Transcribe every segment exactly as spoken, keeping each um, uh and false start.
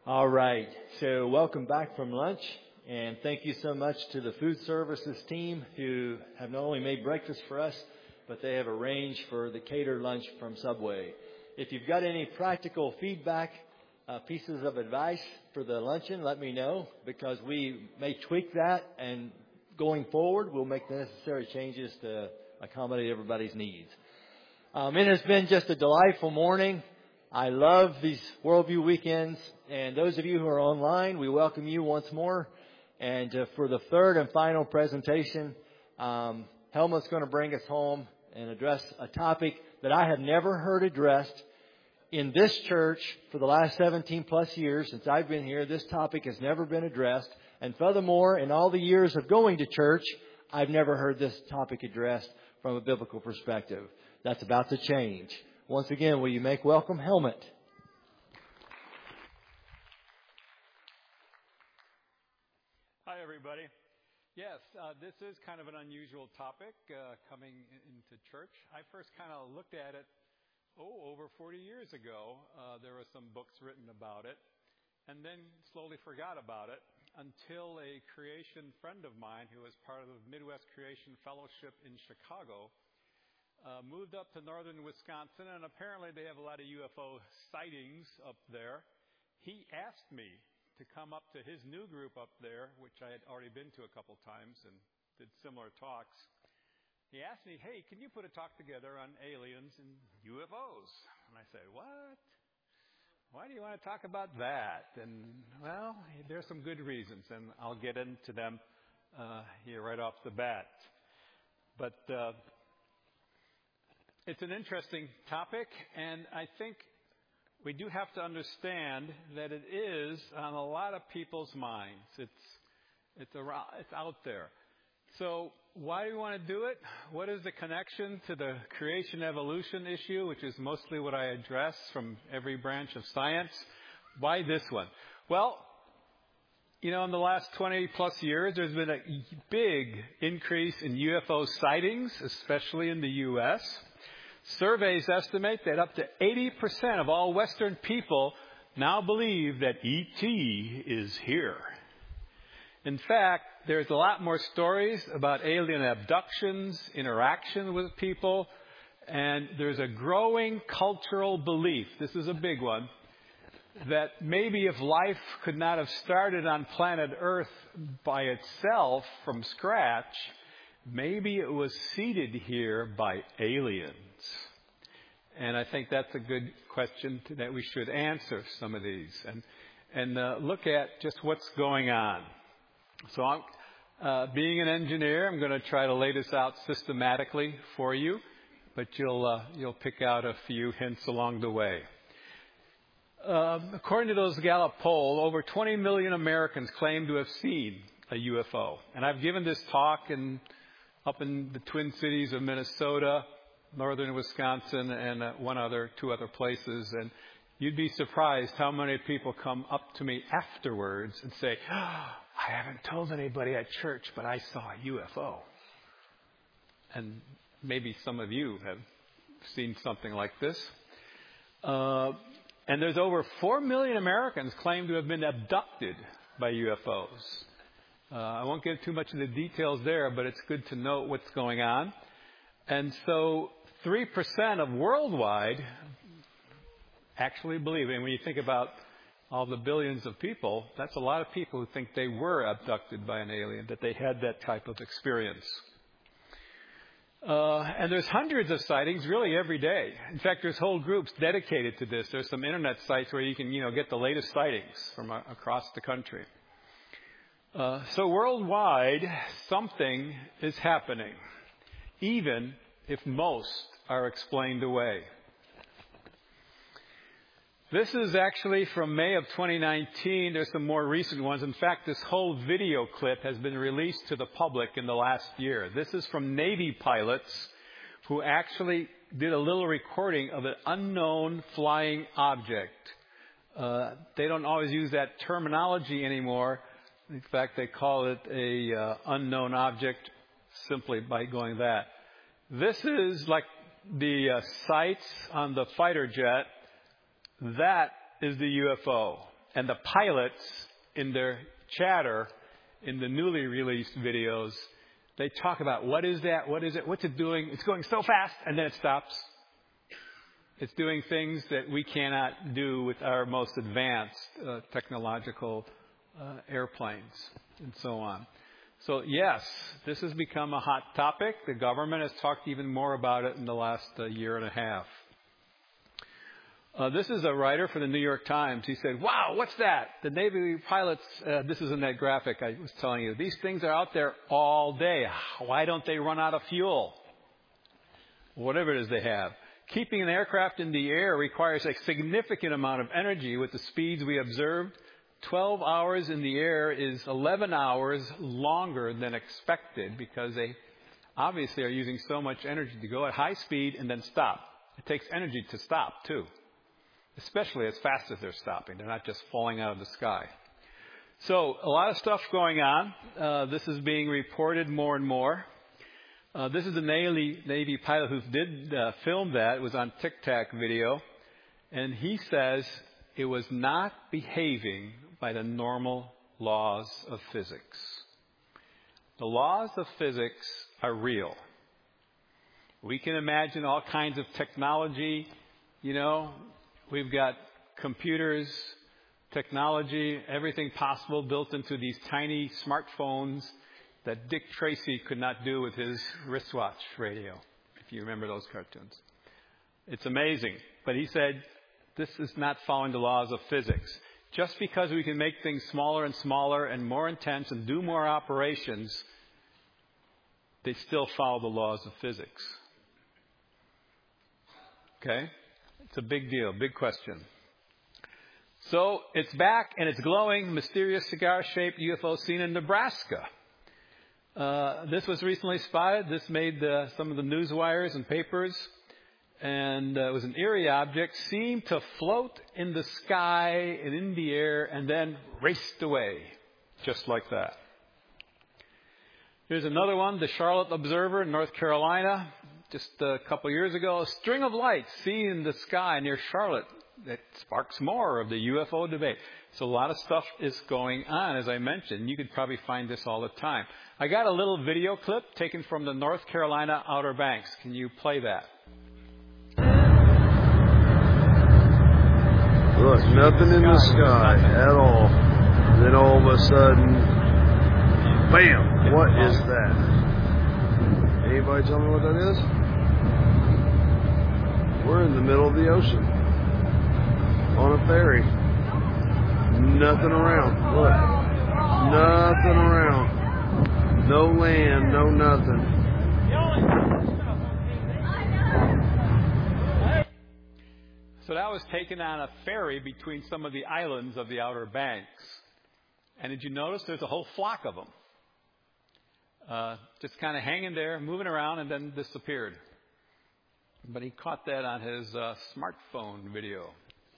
All right. So welcome back from lunch, and thank you so much to the food services team who have not only made breakfast for us, but they have arranged for the catered lunch from Subway. If you've got any practical feedback, uh, pieces of advice for the luncheon, let me know, because we may tweak that, and going forward, we'll make the necessary changes to accommodate everybody's needs. Um, it has been just a delightful morning. I love these Worldview weekends, and those of you who are online, we welcome you once more. And uh, for the third and final presentation, um, Helmut's going to bring us home and address a topic that I have never heard addressed in this church for the last seventeen plus years since I've been here. This topic has never been addressed. And furthermore, in all the years of going to church, I've never heard this topic addressed from a biblical perspective. That's about to change. Once again, will you make welcome Helmut? Hi, everybody. Yes, uh, this is kind of an unusual topic uh, coming into church. I first kind of looked at it, oh, over forty years ago. Uh, there were some books written about it, and then slowly forgot about it until a creation friend of mine who was part of the Midwest Creation Fellowship in Chicago Uh, moved up to northern Wisconsin, and apparently they have a lot of U F O sightings up there. He asked me to come up to his new group up there, which I had already been to a couple times and did similar talks. He asked me, hey, can you put a talk together on aliens and U F Os? And I said, what? Why do you want to talk about that? And, well, there's some good reasons, and I'll get into them uh, here right off the bat. But uh it's an interesting topic, and I think we do have to understand that it is on a lot of people's minds. It's it's around, it's out there. So why do we want to do it? What is the connection to the creation evolution issue, which is mostly what I address from every branch of science? Why this one? Well, you know, in the last twenty plus years, there's been a big increase in U F O sightings, especially in the U S Surveys estimate that up to eighty percent of all Western people now believe that E T is here. In fact, there's a lot more stories about alien abductions, interaction with people, and there's a growing cultural belief, this is a big one, that maybe if life could not have started on planet Earth by itself from scratch, maybe it was seeded here by aliens. And I think that's a good question to, that we should answer some of these and and uh, look at just what's going on. So I'm, uh, being an engineer, I'm going to try to lay this out systematically for you, but you'll uh, you'll pick out a few hints along the way. Uh, according to those Gallup poll, over twenty million Americans claim to have seen a U F O. And I've given this talk in up in the Twin Cities of Minnesota, northern Wisconsin, and uh, one other, two other places. And you'd be surprised how many people come up to me afterwards and say, oh, I haven't told anybody at church, but I saw a U F O. And maybe some of you have seen something like this. Uh, and there's over four million Americans claim to have been abducted by U F Os. Uh, I won't get too much of the details there, but it's good to know what's going on. And so three percent of worldwide actually believe, and when you think about all the billions of people, that's a lot of people who think they were abducted by an alien, that they had that type of experience. Uh, and there's hundreds of sightings really every day. In fact, there's whole groups dedicated to this. There's some internet sites where you can, you know, get the latest sightings from uh, across the country. Uh, so worldwide, something is happening, even if most are explained away. This is actually from May of twenty nineteen. There's some more recent ones. In fact, this whole video clip has been released to the public in the last year. This is from Navy pilots who actually did a little recording of an unknown flying object. Uh, they don't always use that terminology anymore. In fact, they call it a uh, unknown object simply by going that. This is like the uh, sights on the fighter jet. That is the U F O. And the pilots, in their chatter, in the newly released videos, they talk about what is that, what is it, what's it doing? It's going so fast, and then it stops. It's doing things that we cannot do with our most advanced uh, technological uh, airplanes and so on. So yes, this has become a hot topic. The government has talked even more about it in the last uh, year and a half. Uh, this is a writer for the New York Times. He said, wow, what's that? The Navy pilots, uh, this is in that graphic I was telling you. These things are out there all day. Why don't they run out of fuel? Whatever it is they have. Keeping an aircraft in the air requires a significant amount of energy with the speeds we observed. twelve hours in the air is eleven hours longer than expected because they obviously are using so much energy to go at high speed and then stop. It takes energy to stop, too, especially as fast as they're stopping. They're not just falling out of the sky. So a lot of stuff going on. Uh, this is being reported more and more. Uh, this is a Navy, Navy pilot who did uh, film that. It was on Tic Tac video. And he says it was not behaving by the normal laws of physics. The laws of physics are real. We can imagine all kinds of technology. You know, we've got computers, technology, everything possible built into these tiny smartphones that Dick Tracy could not do with his wristwatch radio, if you remember those cartoons. It's amazing. But he said, this is not following the laws of physics. Just because we can make things smaller and smaller and more intense and do more operations, they still follow the laws of physics. Okay? It's a big deal, big question. So it's back and it's glowing, mysterious cigar-shaped U F O seen in Nebraska. Uh, this was recently spotted. This made uh, some of the news wires and papers. And uh, it was an eerie object, seemed to float in the sky and in the air and then raced away, just like that. Here's another one, the Charlotte Observer in North Carolina. Just a couple years ago, a string of lights seen in the sky near Charlotte. That sparks more of the U F O debate. So a lot of stuff is going on, as I mentioned. You could probably find this all the time. I got a little video clip taken from the North Carolina Outer Banks. Can you play that? Look, nothing in the sky at all. And then all of a sudden, bam! What is that? Anybody tell me what that is? We're in the middle of the ocean. On a ferry. Nothing around. Look. Nothing around. No land, no nothing. So that was taken on a ferry between some of the islands of the Outer Banks. And did you notice there's a whole flock of them? Uh, just kind of hanging there, moving around, and then disappeared. But he caught that on his uh, smartphone video.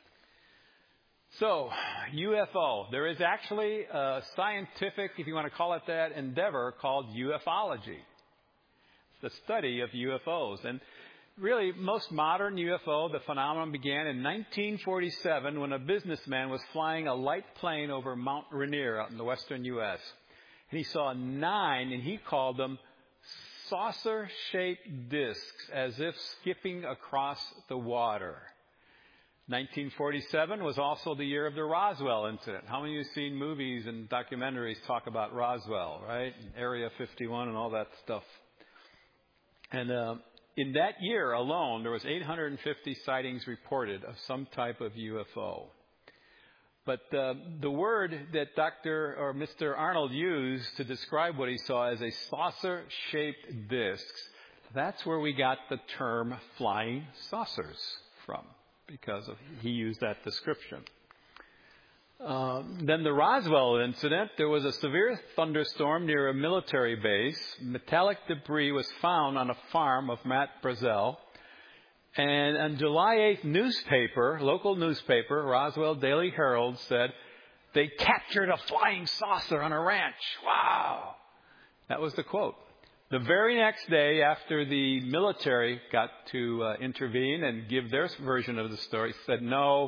So, U F O. There is actually a scientific, if you want to call it that, endeavor called ufology. It's the study of U F Os. And really, most modern U F O, the phenomenon began in nineteen forty-seven when a businessman was flying a light plane over Mount Rainier out in the western U S And he saw nine, and he called them saucer-shaped discs, as if skipping across the water. nineteen forty-seven was also the year of the Roswell incident. How many of you have seen movies and documentaries talk about Roswell, right? Area fifty-one and all that stuff. And uh, in that year alone, there was eight hundred fifty sightings reported of some type of U F O. But uh, the word that Doctor or Mister Arnold used to describe what he saw as a saucer-shaped discs, that's where we got the term flying saucers from, because of, he used that description. Um, then the Roswell incident, there was a severe thunderstorm near a military base. Metallic debris was found on a farm of Matt Brazel. And on July eighth newspaper, local newspaper, Roswell Daily Herald, said, they captured a flying saucer on a ranch. Wow. That was the quote. The very next day, after the military got to uh, intervene and give their version of the story, said, no,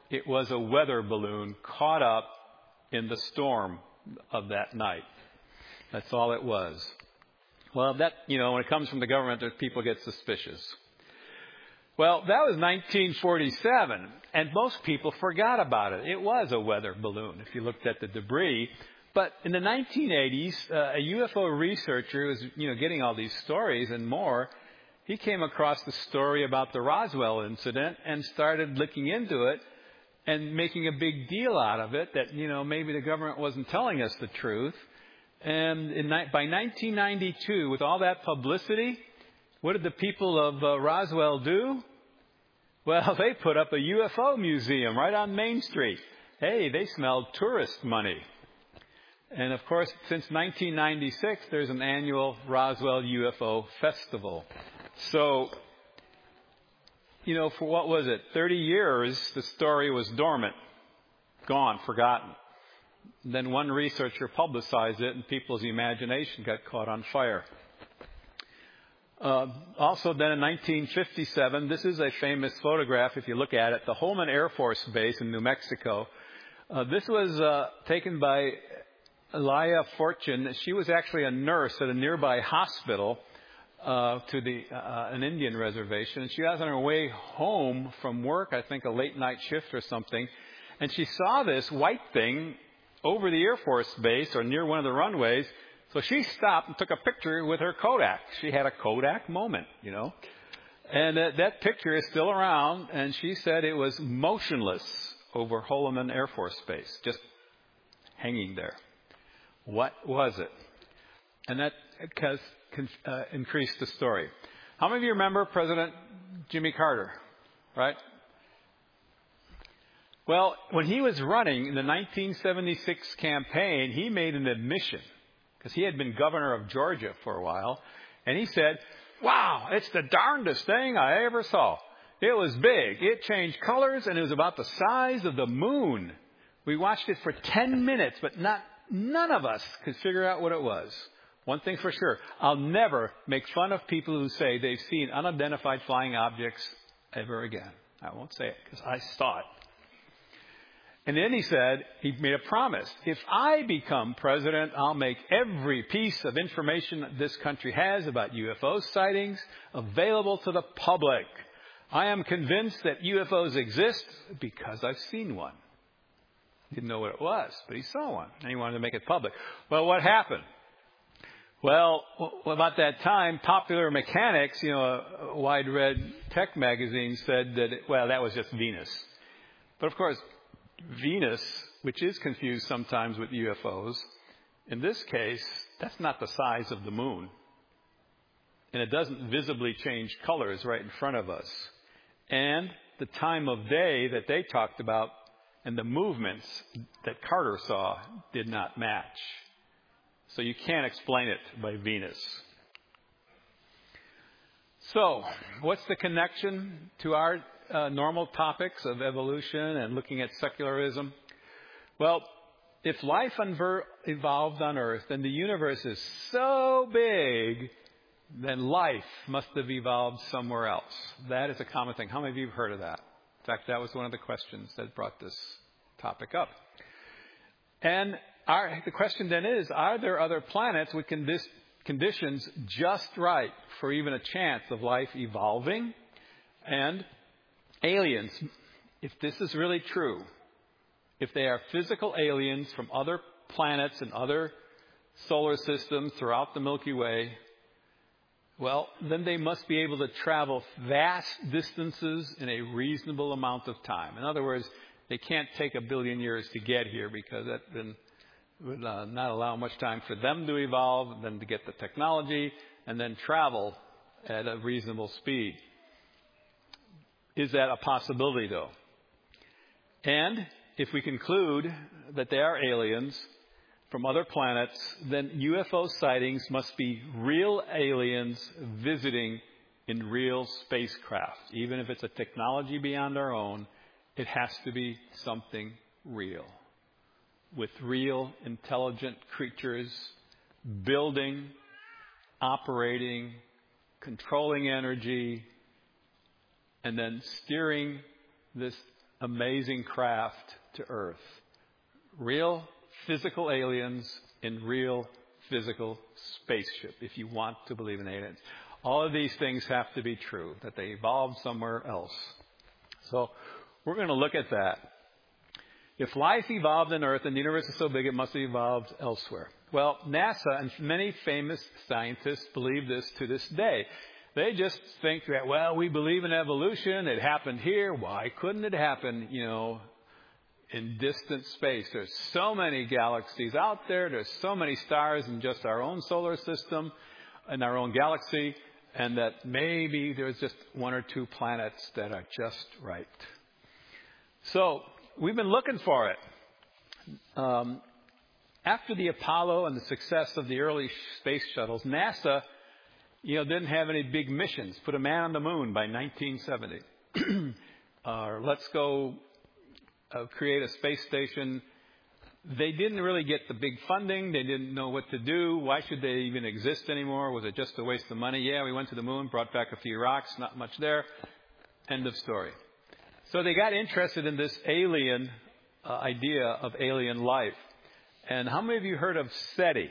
it was a weather balloon caught up in the storm of that night. That's all it was. Well, that, you know, when it comes from the government, people get suspicious. Well, that was nineteen forty-seven, and most people forgot about it. It was a weather balloon, if you looked at the debris. But in the nineteen eighties, uh, a U F O researcher who was, you know, getting all these stories and more, he came across the story about the Roswell incident and started looking into it and making a big deal out of it that, you know, maybe the government wasn't telling us the truth. And in, by nineteen ninety-two, with all that publicity, what did the people of uh, Roswell do? Well, they put up a U F O museum right on Main Street. Hey, they smelled tourist money. And of course, since nineteen ninety-six, there's an annual Roswell U F O festival. So, you know, for what was it? thirty years, the story was dormant, gone, forgotten. Then one researcher publicized it, and people's imagination got caught on fire. Uh, also then in nineteen fifty-seven, this is a famous photograph if you look at it, the Holman Air Force Base in New Mexico. Uh, this was uh, taken by Elia Fortune. She was actually a nurse at a nearby hospital uh, to the uh, an Indian reservation. And she was on her way home from work, I think a late night shift or something, and she saw this white thing over the Air Force Base or near one of the runways. So she stopped and took a picture with her Kodak. She had a Kodak moment, you know. And uh, that picture is still around, and she said it was motionless over Holloman Air Force Base, just hanging there. What was it? And that has uh, increased the story. How many of you remember President Jimmy Carter, right? Well, when he was running in the nineteen seventy-six campaign, he made an admission, because he had been governor of Georgia for a while, and he said, wow, it's the darndest thing I ever saw. It was big. It changed colors, and it was about the size of the moon. We watched it for ten minutes, but not none of us could figure out what it was. One thing for sure, I'll never make fun of people who say they've seen unidentified flying objects ever again. I won't say it, because I saw it. And then he said, he made a promise. If I become president, I'll make every piece of information that this country has about U F O sightings available to the public. I am convinced that U F Os exist because I've seen one. Didn't know what it was, but he saw one, and he wanted to make it public. Well, what happened? Well, about that time, Popular Mechanics, you know, a wide-read tech magazine, said that, it, well, that was just Venus. But of course, Venus, which is confused sometimes with U F Os, in this case, that's not the size of the moon. And it doesn't visibly change colors right in front of us. And the time of day that they talked about and the movements that Carter saw did not match. So you can't explain it by Venus. So, what's the connection to our Uh, normal topics of evolution and looking at secularism? Well, if life unver- evolved on Earth, then the universe is so big, then life must have evolved somewhere else. That is a common thing. How many of you have heard of that? In fact, that was one of the questions that brought this topic up. And our, the question then is, are there other planets with condi- conditions just right for even a chance of life evolving? And aliens, if this is really true, if they are physical aliens from other planets and other solar systems throughout the Milky Way, well, then they must be able to travel vast distances in a reasonable amount of time. In other words, they can't take a billion years to get here, because that then would uh, not allow much time for them to evolve, and then to get the technology, and then travel at a reasonable speed. Is that a possibility, though? And if we conclude that they are aliens from other planets, then U F O sightings must be real aliens visiting in real spacecraft. Even if it's a technology beyond our own, it has to be something real, with real intelligent creatures building, operating, controlling energy, and then steering this amazing craft to Earth. Real physical aliens in real physical spaceship, if you want to believe in aliens. All of these things have to be true, that they evolved somewhere else. So we're going to look at that. If life evolved on Earth and the universe is so big, it must have evolved elsewhere. Well, NASA and many famous scientists believe this to this day. They just think that, well, we believe in evolution. It happened here. Why couldn't it happen, you know, in distant space? There's so many galaxies out there. There's so many stars in just our own solar system, in our own galaxy, and that maybe there's just one or two planets that are just right. So we've been looking for it. Um, after the Apollo and the success of the early space shuttles, NASA, you know, didn't have any big missions. Put a man on the moon by nineteen seventy. Or let's go uh, create a space station. They didn't really get the big funding. They didn't know what to do. Why should they even exist anymore? Was it just a waste of money? Yeah, we went to the moon, brought back a few rocks, not much there. End of story. So they got interested in this alien uh, idea of alien life. And how many of you heard of SETI?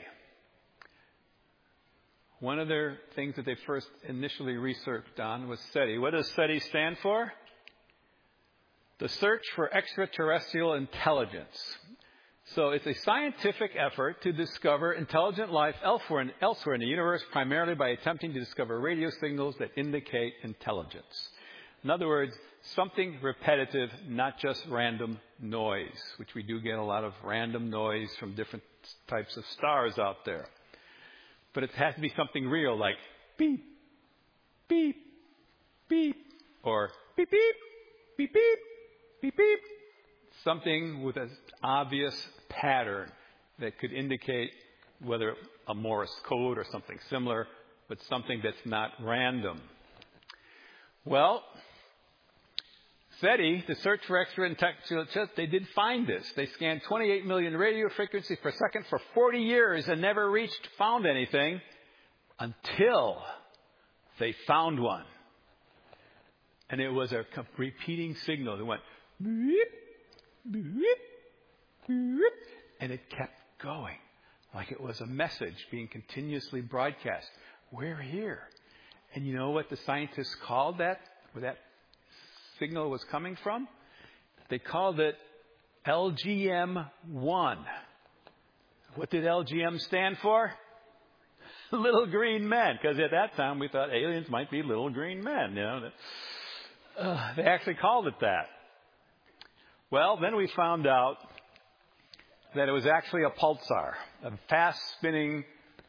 One of their things that they first initially researched on was SETI. What does SETI stand for? The Search for Extraterrestrial Intelligence. So it's a scientific effort to discover intelligent life elsewhere in, elsewhere in the universe, primarily by attempting to discover radio signals that indicate intelligence. In other words, something repetitive, not just random noise, which we do get a lot of random noise from different types of stars out there. But it has to be something real, like beep, beep, beep, or beep, beep, beep, beep, beep, beep. Something with an obvious pattern that could indicate whether a Morse code or something similar, but something that's not random. Well, SETI, the Search for Extraterrestrial, they did find this. They scanned twenty-eight million radio frequencies per second for forty years and never reached, found anything until they found one. And it was a repeating signal that went beep, beep, beep, and it kept going like it was a message being continuously broadcast. We're here. And you know what the scientists called that, where that signal was coming from? They called it L G M one. What did L G M stand for? Little green men. Because at that time we thought aliens might be little green men. You know, uh, they actually called it that. Well, then we found out that it was actually a pulsar, a fast-spinning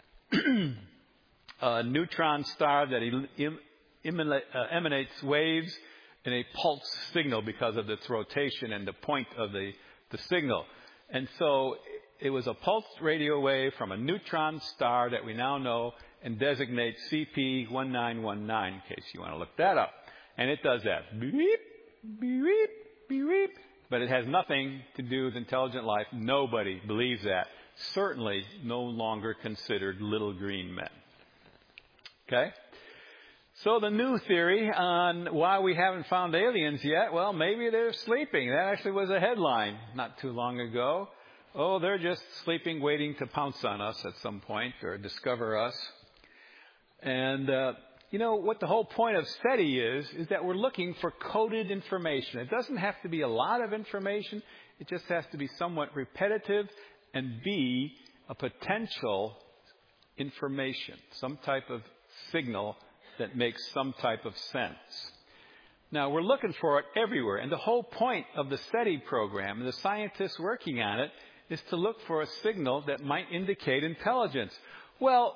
uh, neutron star that em- em- uh, emanates waves in a pulse signal because of its rotation and the point of the, the signal. And so it was a pulse radio wave from a neutron star that we now know and designate C P one nine one nine, in case you want to look that up. And it does that. Beep, beep, beep. But it has nothing to do with intelligent life. Nobody believes that. Certainly no longer considered little green men. Okay? So the new theory on why we haven't found aliens yet, well, maybe they're sleeping. That actually was a headline not too long ago. Oh, they're just sleeping, waiting to pounce on us at some point or discover us. And, uh, you know, what the whole point of SETI is, is that we're looking for coded information. It doesn't have to be a lot of information. It just has to be somewhat repetitive and be a potential information, some type of signal that makes some type of sense. Now, we're looking for it everywhere. And the whole point of the SETI program and the scientists working on it is to look for a signal that might indicate intelligence. Well,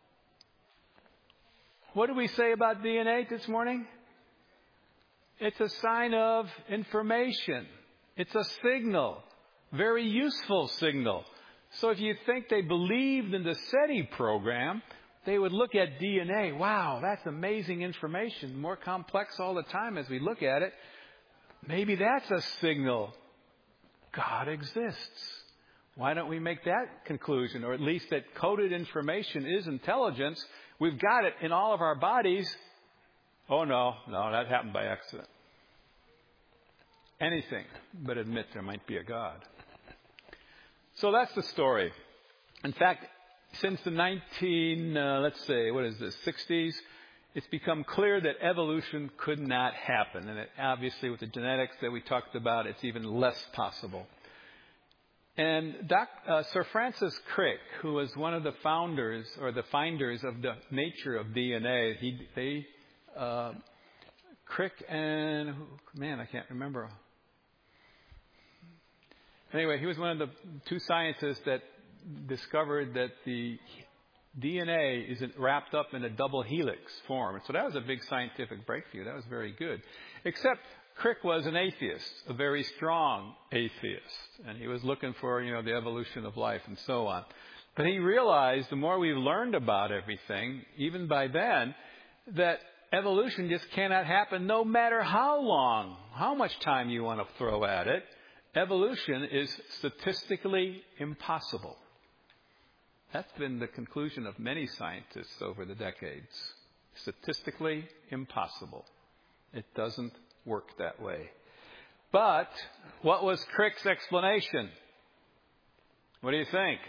what do we say about D N A this morning? It's a sign of information. It's a signal. Very useful signal. So if you think they believed in the SETI program, they would look at D N A. Wow, that's amazing information. More complex all the time as we look at it. Maybe that's a signal. God exists. Why don't we make that conclusion? Or at least that coded information is intelligence. We've got it in all of our bodies. Oh, no, no, that happened by accident. anything but admit there might be a God. So that's the story. In fact, since the nineteen, uh, let's say, what is this, sixties, it's become clear that evolution could not happen. And it, obviously with the genetics that we talked about, it's even less possible. And Doc, uh, Sir Francis Crick, who was one of the founders or the finders of the nature of D N A, he, they, uh, Crick and, man, I can't remember. Anyway, he was one of the two scientists that discovered that the D N A is wrapped up in a double helix form. So that was a big scientific breakthrough. That was very good. Except Crick was an atheist, a very strong atheist. And he was looking for, you know, the evolution of life and so on. But he realized the more we've learned about everything, even by then, that evolution just cannot happen no matter how long, how much time you want to throw at it. Evolution is statistically impossible. That's been the conclusion of many scientists over the decades. Statistically impossible. It doesn't work that way. But what was Crick's explanation? What do you think?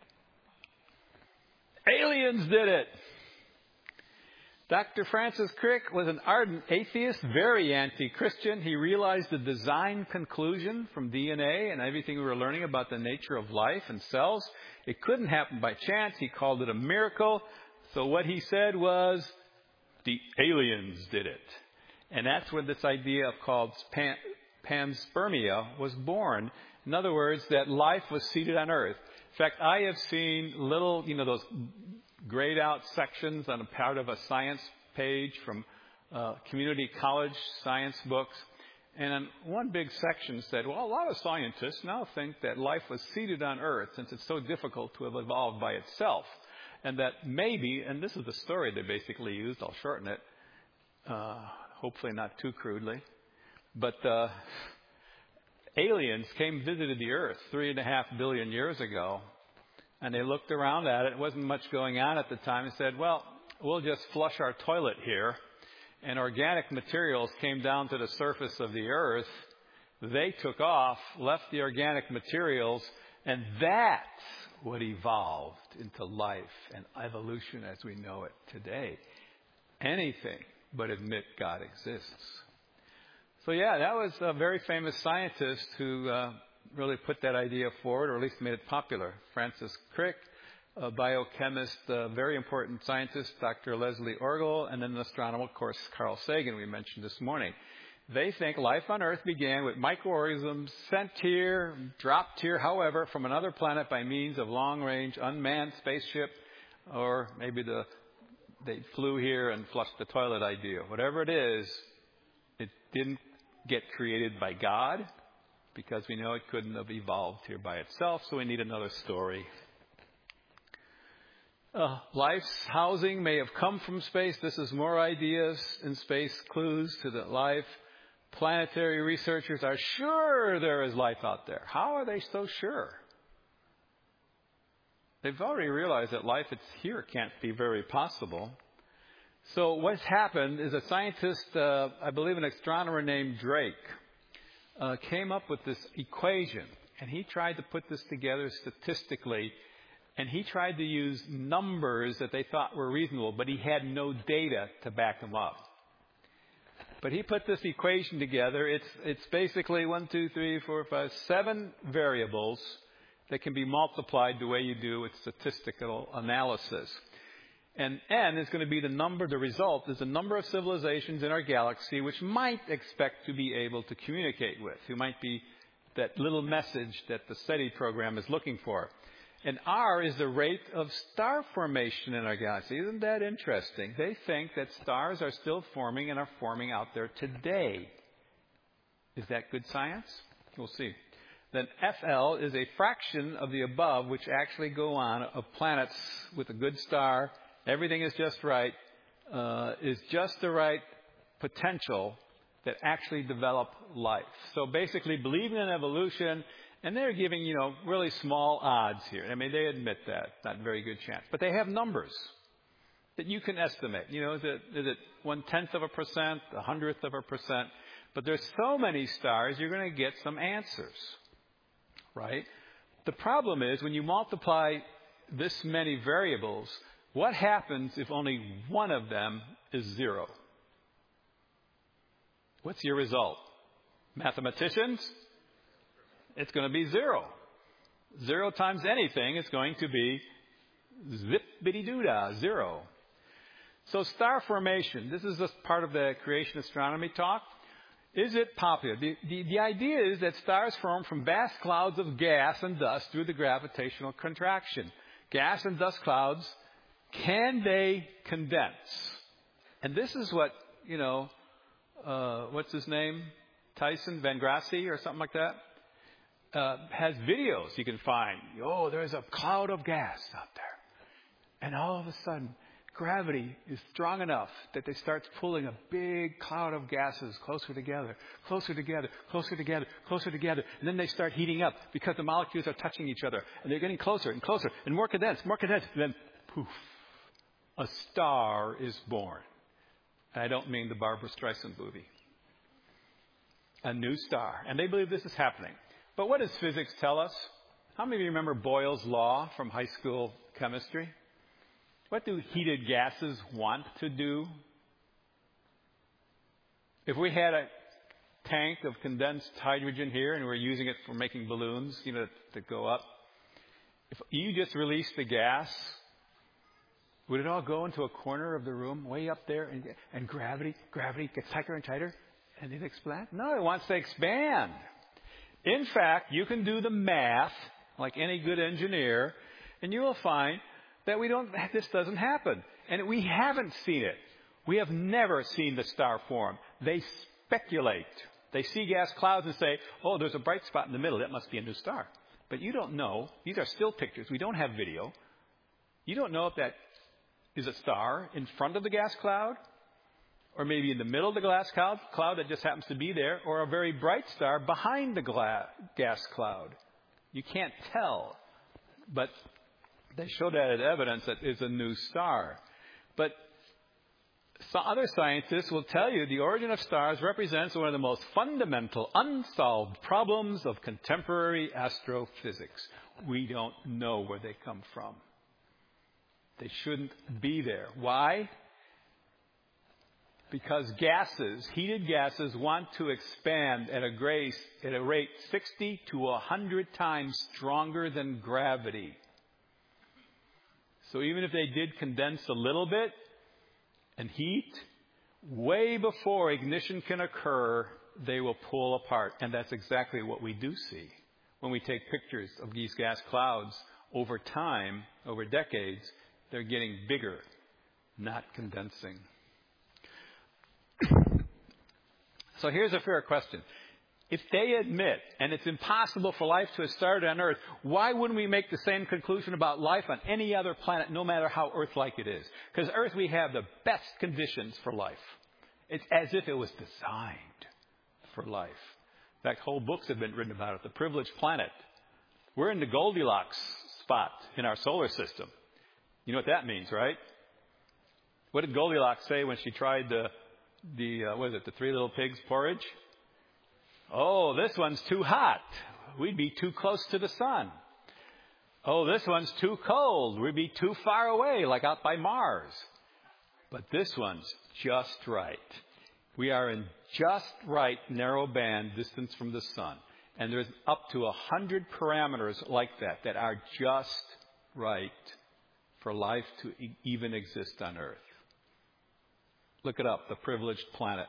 Aliens did it. Doctor Francis Crick was an ardent atheist, very anti-Christian. He realized the design conclusion from D N A and everything we were learning about the nature of life and cells. It couldn't happen by chance. He called it a miracle. So what he said was, the aliens did it. And that's where this idea of called pan, panspermia was born. In other words, that life was seeded on Earth. In fact, I have seen little, you know, those grayed out sections on a part of a science page from uh, community college science books. And on one big section said, well, a lot of scientists now think that life was seeded on Earth since it's so difficult to have evolved by itself. And that maybe, and this is the story they basically used, I'll shorten it, uh, hopefully not too crudely, but uh, aliens came visited the Earth three and a half billion years ago. And they looked around at it. It wasn't much going on at the time. And said, well, we'll just flush our toilet here. And organic materials came down to the surface of the Earth. They took off, left the organic materials, and that's what evolved into life and evolution as we know it today. Anything but admit God exists. So yeah, that was a very famous scientist who uh, really put that idea forward, or at least made it popular. Francis Crick, a biochemist, a very important scientist, Doctor Leslie Orgel, and then an astronomer, of course, Carl Sagan, we mentioned this morning. They think life on Earth began with microorganisms sent here, dropped here, however, from another planet by means of long-range unmanned spaceship, or maybe the they flew here and flushed the toilet idea. Whatever it is, it didn't get created by God, because we know it couldn't have evolved here by itself, so we need another story. Uh, life's housing may have come from space. This is more ideas in space, clues to the life. Planetary researchers are sure there is life out there. How are they so sure? They've already realized that life that's here can't be very possible. So what's happened is a scientist, uh, I believe an astronomer named Drake, Uh, came up with this equation, and he tried to put this together statistically, and he tried to use numbers that they thought were reasonable, but he had no data to back them up. But he put this equation together. It's it's basically one, two, three, four, five, seven variables that can be multiplied the way you do with statistical analysis. And N is going to be the number, the result is the number of civilizations in our galaxy which might expect to be able to communicate with, who might be that little message that the SETI program is looking for. And R is the rate of star formation in our galaxy. Isn't that interesting? They think that stars are still forming and are forming out there today. Is that good science? We'll see. Then F L is a fraction of the above which actually go on of planets with a good star. Everything is just right, uh, is just the right potential that actually develop life. So basically believing in evolution, and they're giving, you know, really small odds here. I mean, they admit that. Not a very good chance. But they have numbers that you can estimate. You know, is it, is it one-tenth of a percent, a hundredth of a percent? But there's so many stars, you're going to get some answers, right? The problem is when you multiply this many variables, what happens if only one of them is zero? What's your result? Mathematicians? It's going to be zero. Zero times anything is going to be zip-bitty-doo-dah, zero. So star formation, this is just part of the creation astronomy talk. Is it popular? The, the, the idea is that stars form from vast clouds of gas and dust through the gravitational contraction. Gas and dust clouds, can they condense? And this is what, you know, uh, what's his name? Tyson Van Grasse or something like that? Uh, has videos you can find. Oh, there's a cloud of gas out there. And all of a sudden, gravity is strong enough that they start pulling a big cloud of gases closer together, closer together, closer together, closer together. And then they start heating up because the molecules are touching each other. And they're getting closer and closer and more condensed, more condensed. And then, poof, a star is born. And I don't mean the Barbra Streisand movie. A new star. And they believe this is happening. But what does physics tell us? How many of you remember Boyle's law from high school chemistry? What do heated gases want to do? If we had a tank of condensed hydrogen here and we're using it for making balloons, you know, to go up, if you just release the gas, would it all go into a corner of the room way up there and, and gravity, gravity gets tighter and tighter and it expands? No, it wants to expand. In fact, you can do the math like any good engineer and you will find that we don't, this doesn't happen. And we haven't seen it. We have never seen the star form. They speculate. They see gas clouds and say, oh, there's a bright spot in the middle. That must be a new star. But you don't know. These are still pictures. We don't have video. You don't know if that is a star in front of the gas cloud, or maybe in the middle of the gas cloud, cloud that just happens to be there, or a very bright star behind the gla- gas cloud. You can't tell. But they show that as evidence that it's a new star. But some other scientists will tell you the origin of stars represents one of the most fundamental, unsolved problems of contemporary astrophysics. We don't know where they come from. They shouldn't be there. Why? Because gases, heated gases, want to expand at a, grace, at a rate sixty to one hundred times stronger than gravity. So even if they did condense a little bit and heat, way before ignition can occur, they will pull apart. And that's exactly what we do see when we take pictures of these gas clouds over time, over decades. They're getting bigger, not condensing. So here's a fair question. If they admit, and it's impossible for life to have started on Earth, why wouldn't we make the same conclusion about life on any other planet, no matter how Earth-like it is? Because Earth, we have the best conditions for life. It's as if it was designed for life. In fact, whole books have been written about it, the privileged planet. We're in the Goldilocks spot in our solar system. You know what that means, right? What did Goldilocks say when she tried the, the uh, what is it, the Three Little Pigs porridge? Oh, this one's too hot. We'd be too close to the sun. Oh, this one's too cold. We'd be too far away, like out by Mars. But this one's just right. We are in just right narrow band distance from the sun. And there's up to a hundred parameters like that that are just right for life to e- even exist on Earth. Look it up, the privileged planet.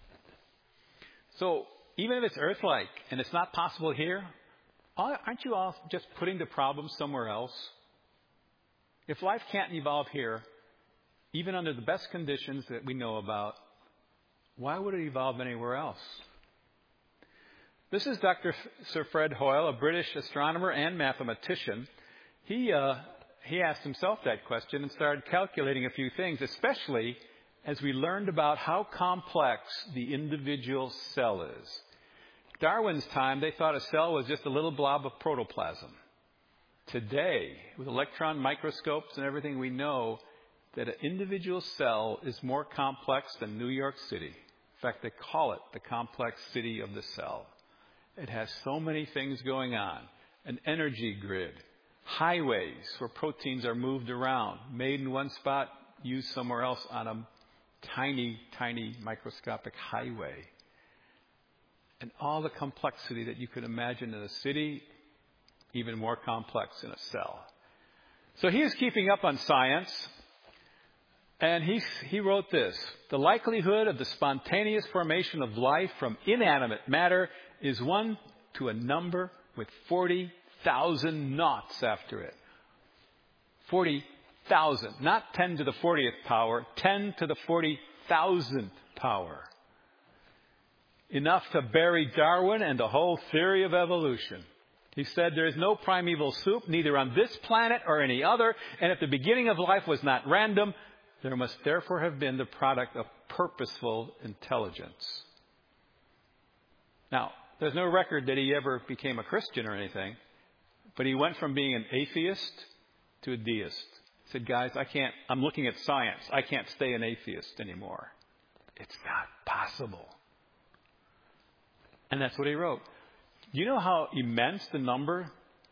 So, even if it's Earth-like and it's not possible here, aren't you all just putting the problem somewhere else? If life can't evolve here, even under the best conditions that we know about, why would it evolve anywhere else? This is Doctor Sir Fred Hoyle, a British astronomer and mathematician. He uh, he asked himself that question and started calculating a few things, especially as we learned about how complex the individual cell is. Darwin's time, they thought a cell was just a little blob of protoplasm. Today, with electron microscopes and everything, we know that an individual cell is more complex than New York City, fact, they call it the complex city of the cell. It has so many things going on. An energy grid, highways where proteins are moved around, made in one spot, used somewhere else on a tiny, tiny microscopic highway. And all the complexity that you could imagine in a city, even more complex in a cell. So he is keeping up on science, and he, he wrote this: the likelihood of the spontaneous formation of life from inanimate matter is one to a number with forty thousand noughts after it. forty thousand, not ten to the fortieth power, ten to the forty thousandth power. Enough to bury Darwin and the whole theory of evolution. He said there is no primeval soup, neither on this planet or any other, and if the beginning of life was not random, there must therefore have been the product of purposeful intelligence. Now, there's no record that he ever became a Christian or anything, but he went from being an atheist to a deist. He said, guys, I can't, I'm looking at science. I can't stay an atheist anymore. It's not possible. And that's what he wrote. You know how immense the number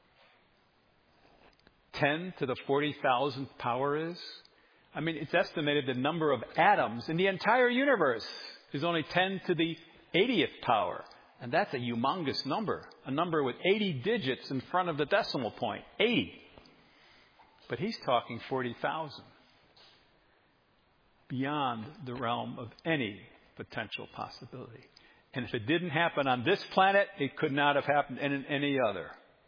ten to the forty thousandth power is? I mean, it's estimated the number of atoms in the entire universe is only ten to the eightieth power. And that's a humongous number. A number with eighty digits in front of the decimal point. eighty. But he's talking forty thousand. Beyond the realm of any potential possibility. And if it didn't happen on this planet, it could not have happened in any other.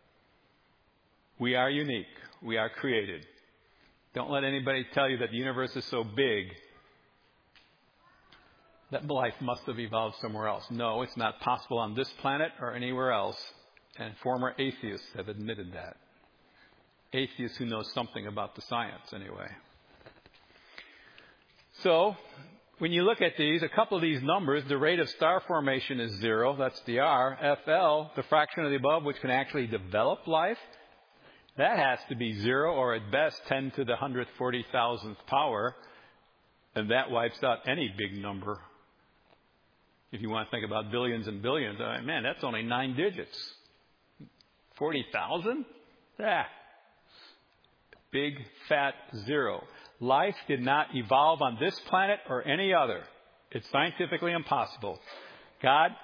We are unique. We are created. Don't let anybody tell you that the universe is so big that life must have evolved somewhere else. No, it's not possible on this planet or anywhere else. And former atheists have admitted that. Atheists who know something about the science, anyway. So, when you look at these, a couple of these numbers, the rate of star formation is zero. That's the R. F L, the fraction of the above, which can actually develop life, that has to be zero, or at best ten to the one hundred forty thousandth power. And that wipes out any big number. If you want to think about billions and billions, I mean, man, that's only nine digits. forty thousand? Ah. Big, fat zero. Life did not evolve on this planet or any other. It's scientifically impossible. God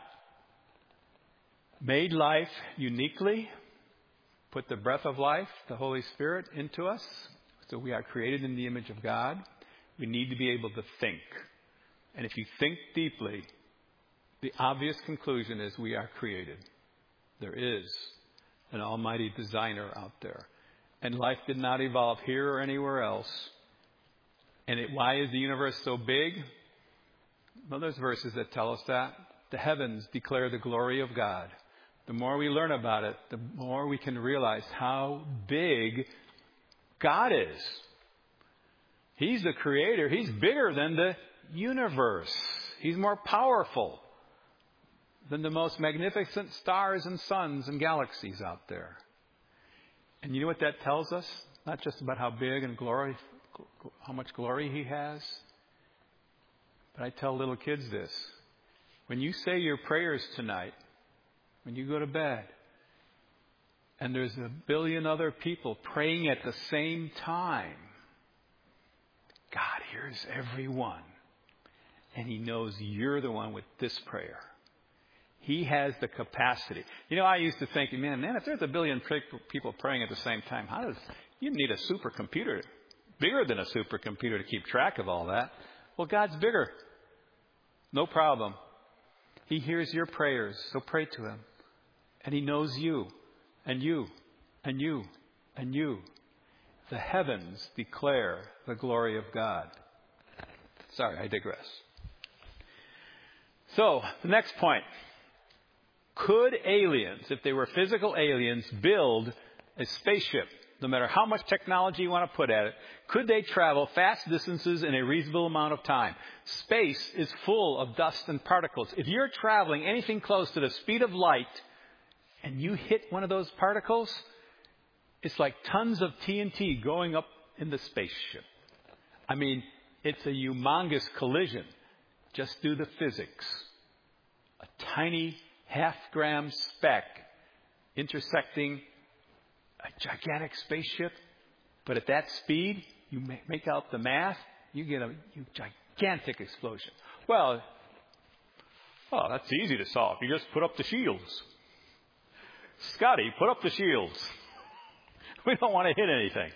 made life uniquely, put the breath of life, the Holy Spirit, into us. So we are created in the image of God. We need to be able to think. And if you think deeply, the obvious conclusion is we are created. There is an almighty designer out there. And life did not evolve here or anywhere else. And it, why is the universe so big? Well, there's verses that tell us that. The heavens declare the glory of God. The more we learn about it, the more we can realize how big God is. He's the creator. He's bigger than the universe. He's more powerful than the most magnificent stars and suns and galaxies out there. And you know what that tells us? Not just about how big and glory, how much glory He has. But I tell little kids this. When you say your prayers tonight, when you go to bed, and there's a billion other people praying at the same time, God hears every one. And He knows you're the one with this prayer. He has the capacity. You know, I used to think, man, man, if there's a billion people praying at the same time, how does, you need a supercomputer, bigger than a supercomputer to keep track of all that. Well, God's bigger. No problem. He hears your prayers, so pray to Him. And He knows you, and you, and you, and you. The heavens declare the glory of God. Sorry, I digress. So, the next point. Could aliens, if they were physical aliens, build a spaceship, no matter how much technology you want to put at it? Could they travel fast distances in a reasonable amount of time? Space is full of dust and particles. If you're traveling anything close to the speed of light and you hit one of those particles, it's like tons of T N T going up in the spaceship. I mean, it's a humongous collision. Just do the physics. A tiny half-gram speck intersecting a gigantic spaceship, but at that speed, you make out the math, you get a gigantic explosion. Well, oh, that's easy to solve. You just put up the shields. Scotty, put up the shields. We don't want to hit anything.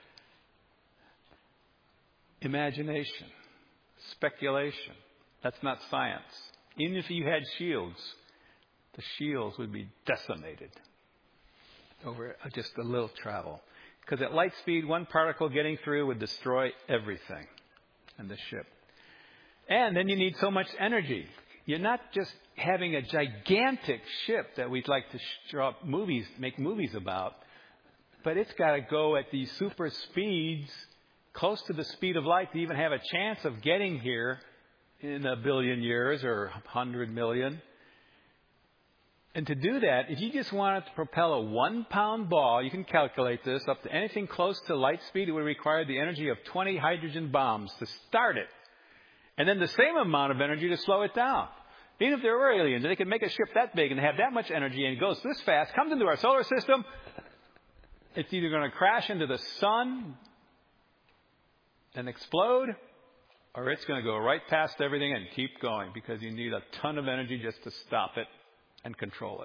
Imagination, speculation. That's not science. Even if you had shields, the shields would be decimated over just a little travel. Because at light speed, one particle getting through would destroy everything in the ship. And then you need so much energy. You're not just having a gigantic ship that we'd like to draw up movies, make movies about, but it's got to go at these super speeds, close to the speed of light, to even have a chance of getting here in a billion years or a hundred million. And to do that, if you just wanted to propel a one-pound ball, you can calculate this, up to anything close to light speed, it would require the energy of twenty hydrogen bombs to start it. And then the same amount of energy to slow it down. Even if there were aliens, they could make a ship that big and have that much energy and it goes this fast, comes into our solar system, it's either going to crash into the sun and explode, or it's going to go right past everything and keep going because you need a ton of energy just to stop it and control it.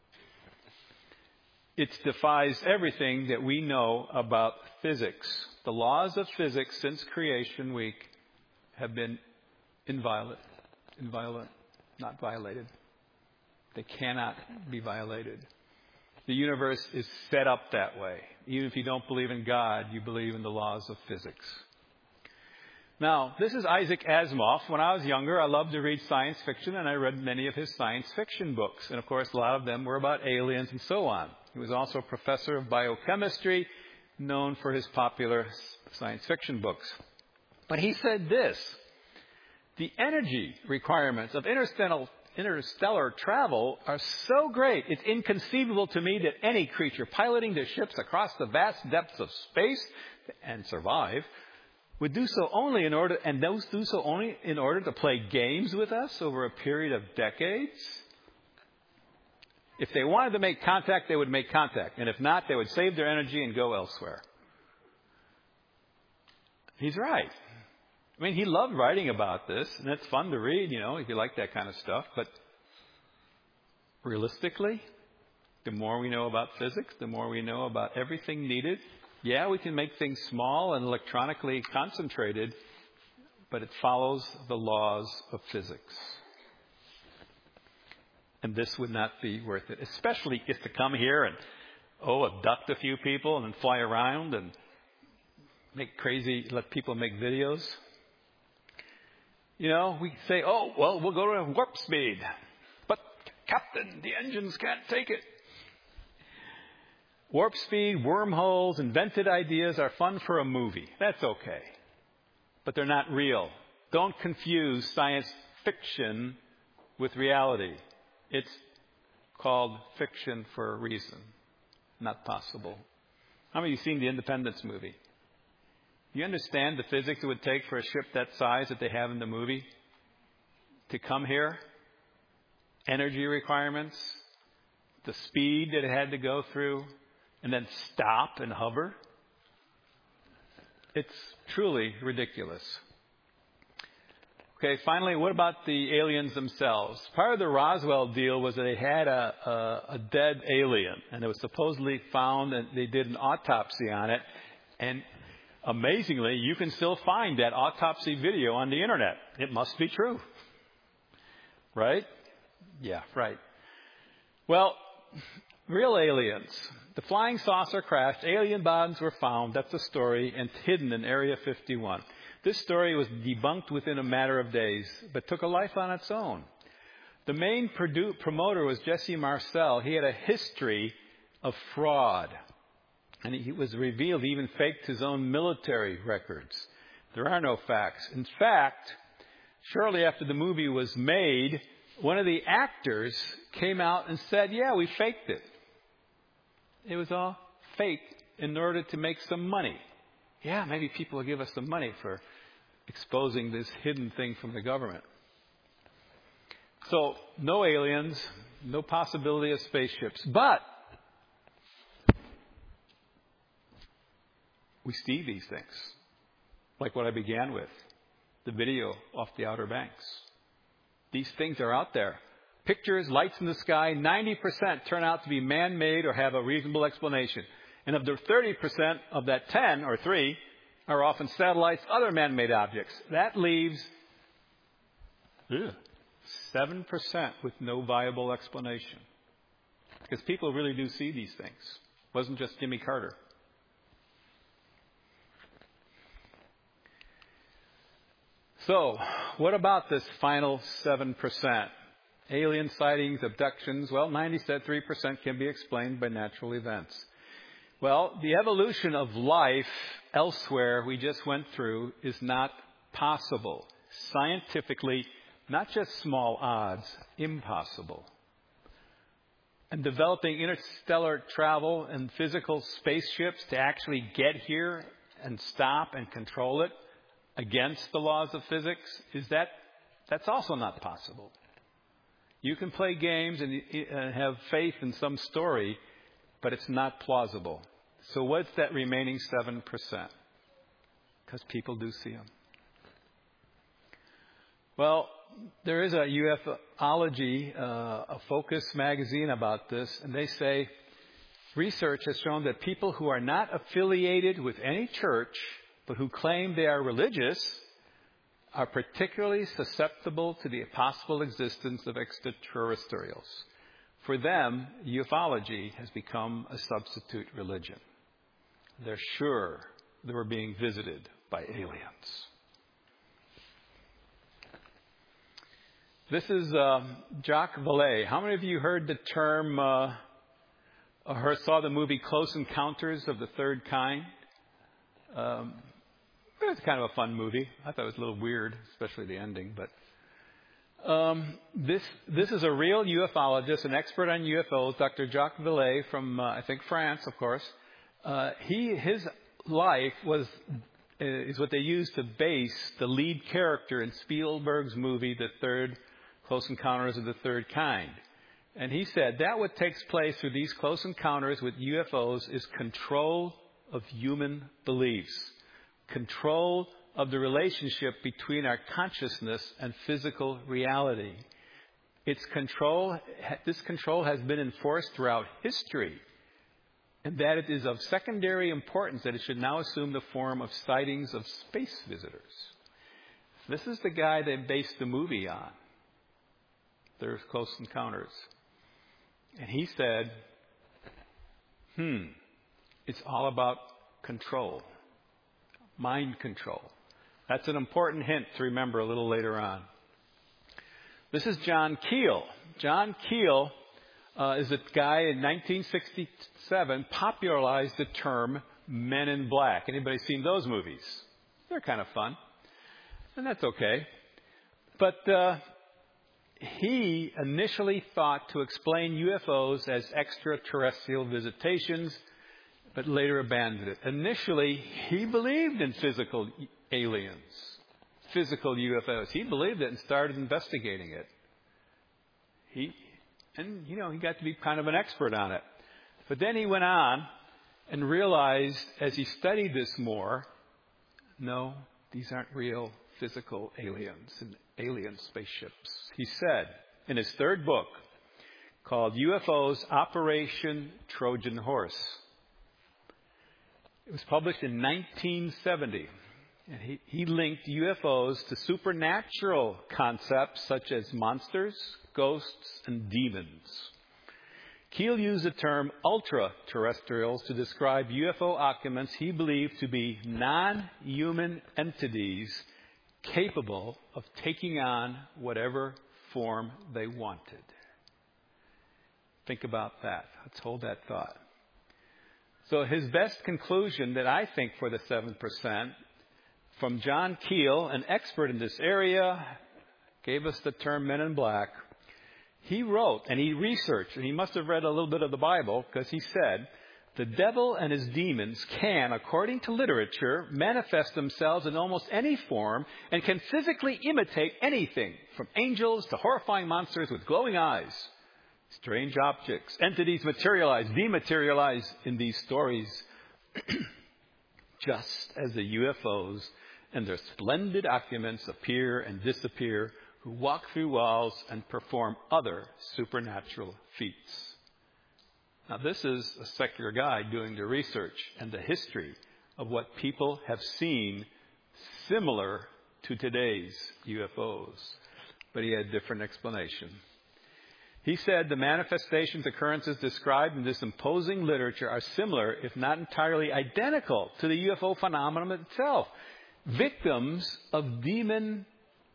It defies everything that we know about physics. The laws of physics since creation week have been inviolate, inviolate, not violated. They cannot be violated. The universe is set up that way. Even if you don't believe in God, you believe in the laws of physics. Now, this is Isaac Asimov. When I was younger, I loved to read science fiction, and I read many of his science fiction books. And, of course, a lot of them were about aliens and so on. He was also a professor of biochemistry, known for his popular science fiction books. But he said this: the energy requirements of interstellar, interstellar travel are so great, it's inconceivable to me that any creature piloting their ships across the vast depths of space and survive would do so only in order, and those do so only in order to play games with us over a period of decades. If they wanted to make contact, they would make contact. And if not, they would save their energy and go elsewhere. He's right. I mean, he loved writing about this, and it's fun to read, you know, if you like that kind of stuff. But realistically, the more we know about physics, the more we know about everything needed. Yeah, we can make things small and electronically concentrated, but it follows the laws of physics. And this would not be worth it, especially if to come here and, oh, abduct a few people and then fly around and make crazy, let people make videos. You know, we say, oh, well, we'll go to warp speed. But, Captain, the engines can't take it. Warp speed, wormholes, invented ideas are fun for a movie. That's okay. But they're not real. Don't confuse science fiction with reality. It's called fiction for a reason. Not possible. How many of you have seen the Independence movie? You understand the physics it would take for a ship that size that they have in the movie to come here? Energy requirements, the speed that it had to go through, and then stop and hover. It's truly ridiculous. Okay, finally, what about the aliens themselves? Part of the Roswell deal was that they had a, a, a dead alien, and it was supposedly found, and they did an autopsy on it. And amazingly, you can still find that autopsy video on the internet. It must be true. Right? Yeah, right. Well, real aliens. The flying saucer crashed. Alien bodies were found. That's the story, and hidden in Area fifty-one. This story was debunked within a matter of days, but took a life on its own. The main produ- promoter was Jesse Marcel. He had a history of fraud. And it was revealed he even faked his own military records. There are no facts. In fact, shortly after the movie was made, one of the actors came out and said, yeah, we faked it. It was all fake in order to make some money. Yeah, maybe people will give us some money for exposing this hidden thing from the government. so no aliens, no possibility of spaceships. But we see these things, like what I began with, the video off the Outer Banks. These things are out there. Pictures, lights in the sky, ninety percent turn out to be man-made or have a reasonable explanation. And of the thirty percent of that ten or three are often satellites, other man-made objects. That leaves ugh, seven percent with no viable explanation. Because people really do see these things. It wasn't just Jimmy Carter. So, what about this final seven percent? Alien sightings, abductions, well, ninety-three percent can be explained by natural events. Well, the evolution of life elsewhere we just went through is not possible. Scientifically, not just small odds, impossible. And developing interstellar travel and physical spaceships to actually get here and stop and control it against the laws of physics, is that, that's also not possible. You can play games and, and have faith in some story, but it's not plausible. So what's that remaining seven percent? Because people do see them. Well, there is a ufology, uh, a Focus magazine about this, and they say research has shown that people who are not affiliated with any church, but who claim they are religious, are particularly susceptible to the possible existence of extraterrestrials. For them, ufology has become a substitute religion. They're sure they were being visited by aliens. This is uh, Jacques Vallée. How many of you heard the term, uh, or saw the movie Close Encounters of the Third Kind? Um, It's kind of a fun movie. I thought it was a little weird, especially the ending. But um, this this is a real ufologist, an expert on U F Os, Doctor Jacques Vallée from uh, I think France, of course. Uh, he his life was uh, is what they used to base the lead character in Spielberg's movie, The Third Close Encounters of the Third Kind. And he said that what takes place through these close encounters with U F Os is control of human beliefs. Control of the relationship between our consciousness and physical reality. Its control, this control has been enforced throughout history, and that it is of secondary importance that it should now assume the form of sightings of space visitors. This is the guy they based the movie on. There's Close Encounters. And he said, hmm, it's all about control. Mind control. That's an important hint to remember a little later on. This is John Keel. John Keel uh, is a guy in nineteen sixty-seven popularized the term Men in Black. Anybody seen those movies? They're kind of fun. And that's okay. But uh, he initially thought to explain U F Os as extraterrestrial visitations, but later abandoned it. Initially, he believed in physical aliens, physical U F Os. He believed it and started investigating it. He, and, you know, he got to be kind of an expert on it. But then he went on and realized, as he studied this more, no, these aren't real physical aliens and alien spaceships. He said in his third book, called U F Os Operation Trojan Horse. It was published in nineteen seventy. And he, he linked U F Os to supernatural concepts such as monsters, ghosts, and demons. Keel used the term ultra-terrestrials to describe U F O occupants he believed to be non-human entities capable of taking on whatever form they wanted. Think about that. Let's hold that thought. So his best conclusion that I think for the seven percent, from John Keel, an expert in this area, gave us the term Men in Black. He wrote and he researched, and he must have read a little bit of the Bible, because he said The devil and his demons can, according to literature, manifest themselves in almost any form and can physically imitate anything, from angels to horrifying monsters with glowing eyes. Strange objects, entities materialize, dematerialize in these stories, just as the U F Os and their splendid occupants appear and disappear, who walk through walls and perform other supernatural feats. Now, this is a secular guy doing the research and the history of what people have seen similar to today's U F Os. But he had a different explanation. He said the manifestations, occurrences described in this imposing literature are similar, if not entirely identical, to the U F O phenomenon itself. Victims of demon,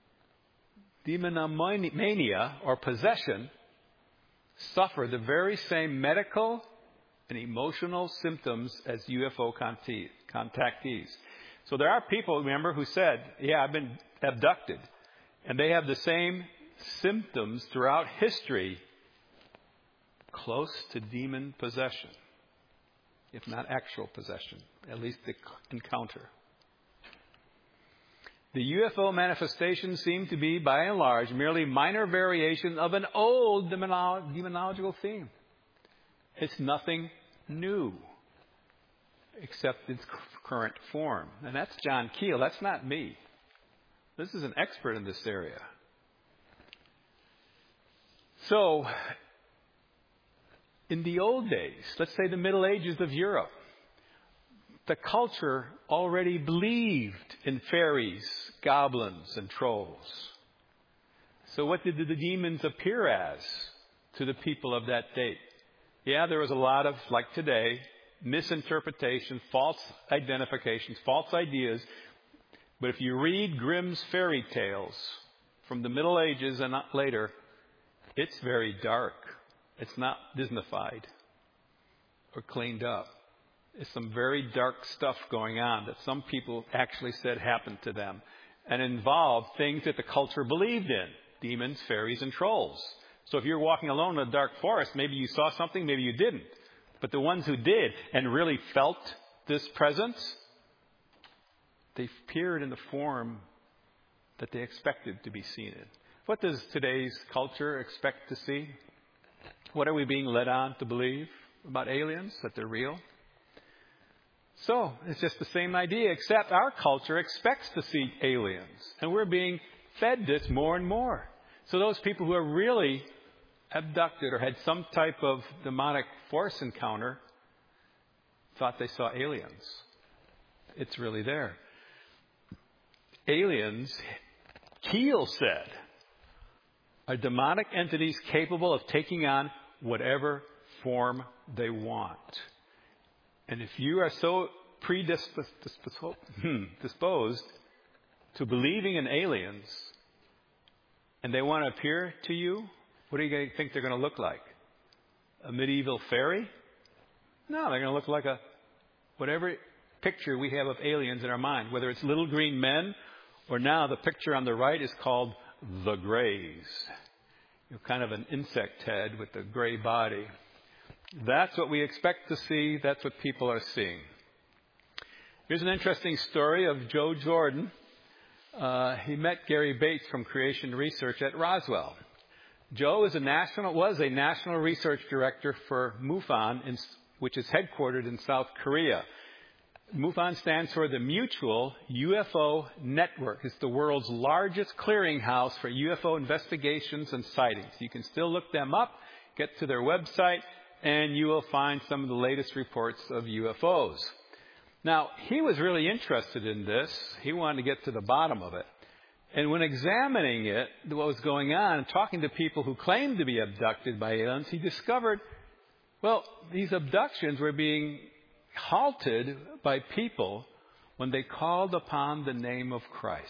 demonomania or possession suffer the very same medical and emotional symptoms as U F O contactees. So there are people, remember, who said, yeah, I've been abducted. And they have the same symptoms throughout history, close to demon possession, if not actual possession, at least the encounter. The U F O manifestations seem to be, by and large, merely minor variations of an old demonolo- demonological theme. It's nothing new, except its current form. And that's John Keel. That's not me. This is an expert in this area. So, in the old days, let's say the Middle Ages of Europe, the culture already believed in fairies, goblins, and trolls. So what did the demons appear as to the people of that date? Yeah, there was a lot of, like today, misinterpretation, false identifications, false ideas. But if you read Grimm's fairy tales from the Middle Ages and later, it's very dark. It's not Disneyfied or cleaned up. There's some very dark stuff going on that some people actually said happened to them and involved things that the culture believed in. Demons, fairies, and trolls. So if you're walking alone in a dark forest, maybe you saw something, maybe you didn't. But the ones who did and really felt this presence, they appeared in the form that they expected to be seen in. What does today's culture expect to see? What are we being led on to believe about aliens, that they're real? So, it's just the same idea, except our culture expects to see aliens. And we're being fed this more and more. So those people who are really abducted or had some type of demonic force encounter thought they saw aliens. It's really there. Aliens, Keel said, are demonic entities capable of taking on whatever form they want. And if you are so predisposed to believing in aliens and they want to appear to you, what do you think they're going to look like? A medieval fairy? No, they're going to look like a whatever picture we have of aliens in our mind, whether it's little green men or now the picture on the right is called the Greys. You know, kind of an insect head with a gray body. That's what we expect to see. That's what people are seeing. Here's an interesting story of Joe Jordan. Uh, he met Gary Bates from Creation Research at Roswell. Joe is a national, was a national research director for MUFON, in, which is headquartered in South Korea. MUFON stands for the Mutual U F O Network. It's the world's largest clearinghouse for U F O investigations and sightings. You can still look them up, get to their website, and you will find some of the latest reports of U F Os. Now, he was really interested in this. He wanted to get to the bottom of it. And when examining it, what was going on, and talking to people who claimed to be abducted by aliens, he discovered, well, these abductions were being halted by people when they called upon the name of Christ.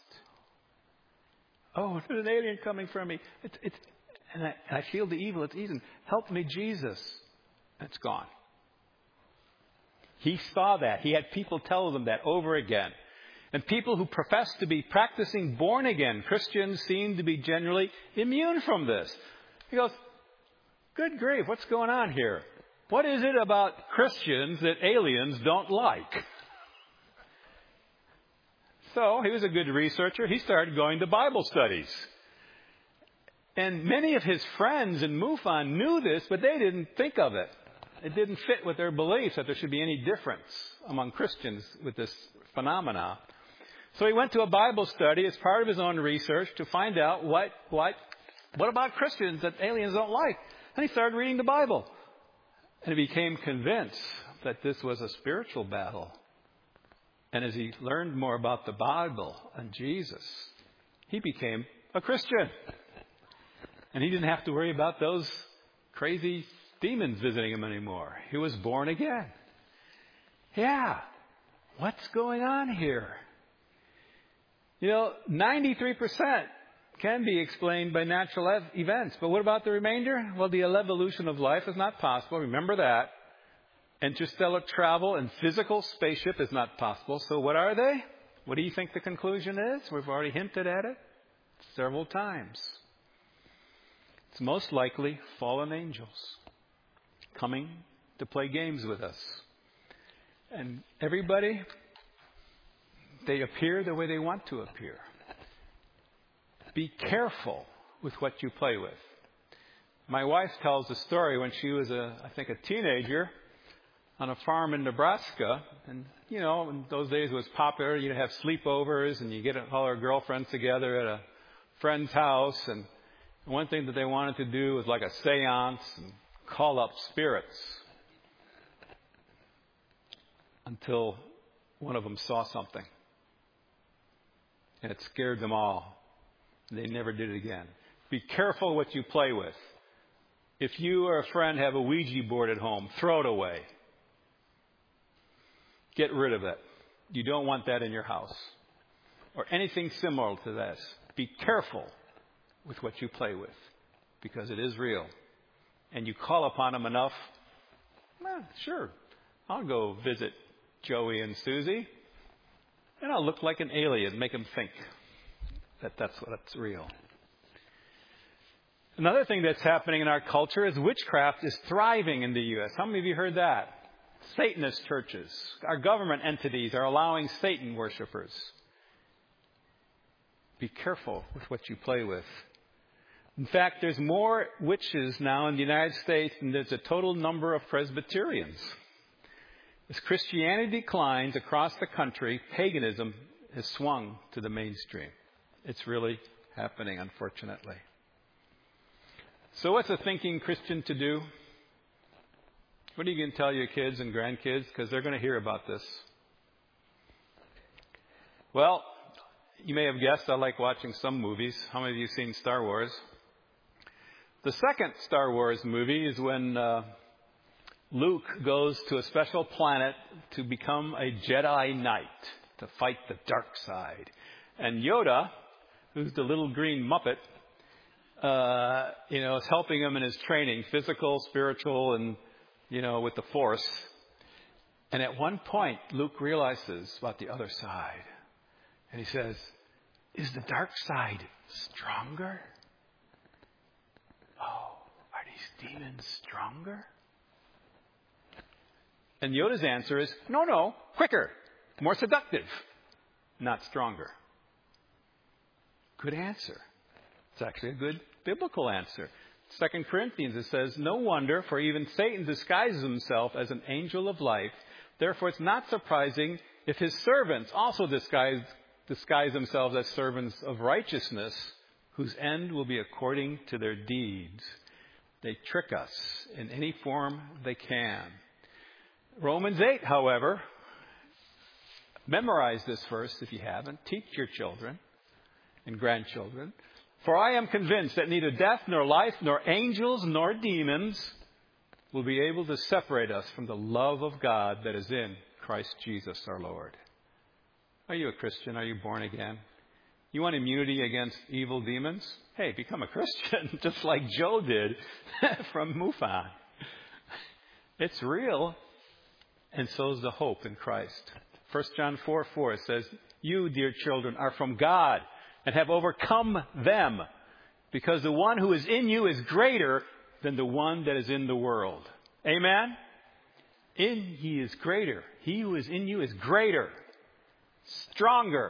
Oh, there's an alien coming from me. It's, it's, and, I, and I feel the evil. It's easy. Help me, Jesus. And it's gone. He saw that. He had people tell them that over again. And people who profess to be practicing born-again Christians seem to be generally immune from this. He goes, good grief, what's going on here? What is it about Christians that aliens don't like? So he was a good researcher. He started going to Bible studies. And many of his friends in MUFON knew this, but they didn't think of it. It didn't fit with their beliefs that there should be any difference among Christians with this phenomena. So he went to a Bible study as part of his own research to find out what, what, what about Christians that aliens don't like. And he started reading the Bible. And he became convinced that this was a spiritual battle. And as he learned more about the Bible and Jesus, he became a Christian. And he didn't have to worry about those crazy demons visiting him anymore. He was born again. Yeah. What's going on here? You know, ninety-three percent can be explained by natural ev- events. But what about the remainder? Well, the evolution of life is not possible. Remember that. Interstellar travel and physical spaceship is not possible. So what are they? What do you think the conclusion is? We've already hinted at it several times. It's most likely fallen angels coming to play games with us. And everybody, they appear the way they want to appear. Be careful with what you play with. My wife tells a story when she was, a, I think, a teenager on a farm in Nebraska. And, you know, in those days it was popular. You'd have sleepovers and you get all our girlfriends together at a friend's house. And one thing that they wanted to do was like a seance and call up spirits. Until one of them saw something. And it scared them all. They never did it again. Be careful what you play with. If you or a friend have a Ouija board at home, throw it away. Get rid of it. You don't want that in your house. Or anything similar to this. Be careful with what you play with. Because it is real. And you call upon them enough, well, sure, I'll go visit Joey and Susie. And I'll look like an alien, make them think that that's what's real. Another thing that's happening in our culture is witchcraft is thriving in the U S. How many of you heard that? Satanist churches, our government entities are allowing Satan worshipers. Be careful with what you play with. In fact, there's more witches now in the United States than there's a total number of Presbyterians. As Christianity declines across the country, paganism has swung to the mainstream. It's really happening, unfortunately. So what's a thinking Christian to do? What are you going to tell your kids and grandkids? Because they're going to hear about this. Well, you may have guessed I like watching some movies. How many of you have seen Star Wars? The second Star Wars movie is when uh, Luke goes to a special planet to become a Jedi Knight, to fight the dark side. And Yoda, who's the little green Muppet, uh, you know, is helping him in his training, physical, spiritual, and, you know, with the Force. And at one point, Luke realizes about the other side. And he says, is the dark side stronger? Oh, are these demons stronger? And Yoda's answer is, no, no, quicker, more seductive, not stronger. Good answer. It's actually a good biblical answer. Second Corinthians, it says, no wonder, for even Satan disguises himself as an angel of light. Therefore, it's not surprising if his servants also disguise, disguise themselves as servants of righteousness, whose end will be according to their deeds. They trick us in any form they can. Romans eight, however, memorize this verse if you haven't. Teach your children and grandchildren. For I am convinced that neither death nor life nor angels nor demons will be able to separate us from the love of God that is in Christ Jesus our Lord. Are you a Christian? Are you born again? You want immunity against evil demons? Hey, become a Christian, just like Joe did from MUFON. It's real. And so is the hope in Christ. First John four four says, you, dear children, are from God and have overcome them, because the one who is in you is greater than the one that is in the world. Amen? In ye is greater. He who is in you is greater, stronger.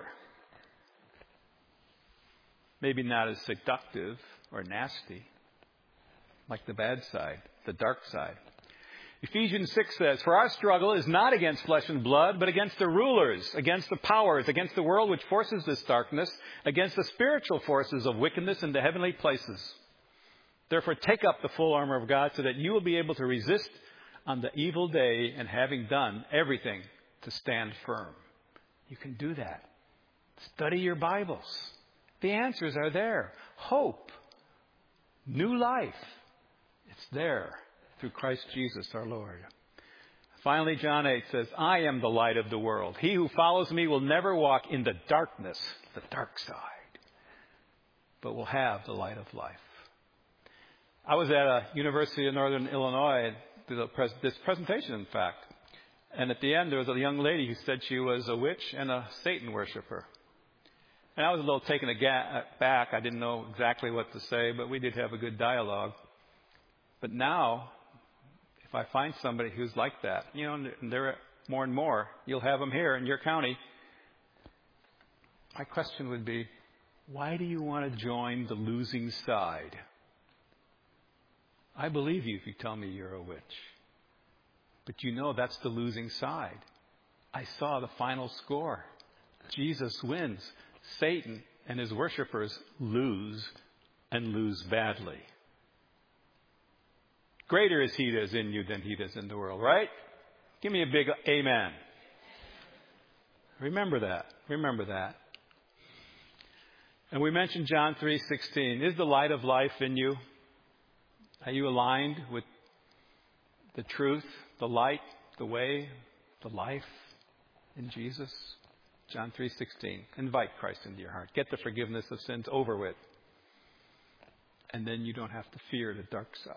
Maybe not as seductive or nasty, like the bad side, the dark side. Ephesians six says, for our struggle is not against flesh and blood, but against the rulers, against the powers, against the world which forces this darkness, against the spiritual forces of wickedness in the heavenly places. Therefore, take up the full armor of God so that you will be able to resist on the evil day, and having done everything, to stand firm. You can do that. Study your Bibles. The answers are there. Hope. New life. It's there. Through Christ Jesus our Lord. Finally, John eight says, I am the light of the world. He who follows me will never walk in the darkness, the dark side, but will have the light of life. I was at a University of Northern Illinois, did a pres- this presentation, in fact. And at the end, there was a young lady who said she was a witch and a Satan worshiper. And I was a little taken aback. I didn't know exactly what to say, but we did have a good dialogue. But now, if I find somebody who's like that, you know, and there are more and more, you'll have them here in your county. My question would be, why do you want to join the losing side? I believe you if you tell me you're a witch. But you know that's the losing side. I saw the final score. Jesus wins. Satan and his worshipers lose, and lose badly. Greater is he that is in you than he that is in the world, right? Give me a big amen. Remember that. Remember that. And we mentioned John three sixteen. Is the light of life in you? Are you aligned with the truth, the light, the way, the life in Jesus? John three sixteen. Invite Christ into your heart. Get the forgiveness of sins over with. And then you don't have to fear the dark side.